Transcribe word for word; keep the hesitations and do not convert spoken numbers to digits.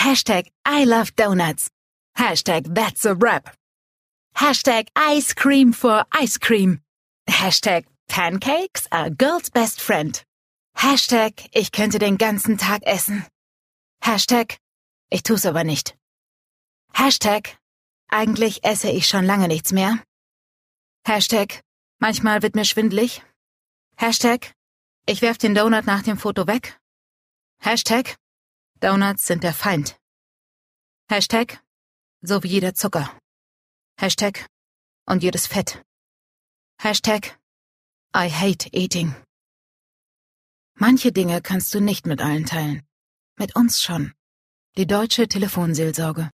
Hashtag I love donuts. Hashtag that's a wrap. Hashtag ice cream for ice cream. Hashtag pancakes are girl's best friend. Hashtag ich könnte den ganzen Tag essen. Hashtag ich tu's aber nicht. Hashtag eigentlich esse ich schon lange nichts mehr. Hashtag manchmal wird mir schwindelig. Hashtag ich werf den Donut nach dem Foto weg. Hashtag Donuts sind der Feind. Hashtag so wie jeder Zucker. Hashtag und jedes Fett. Hashtag I hate eating. Manche Dinge kannst du nicht mit allen teilen. Mit uns schon. Die Deutsche Telefonseelsorge.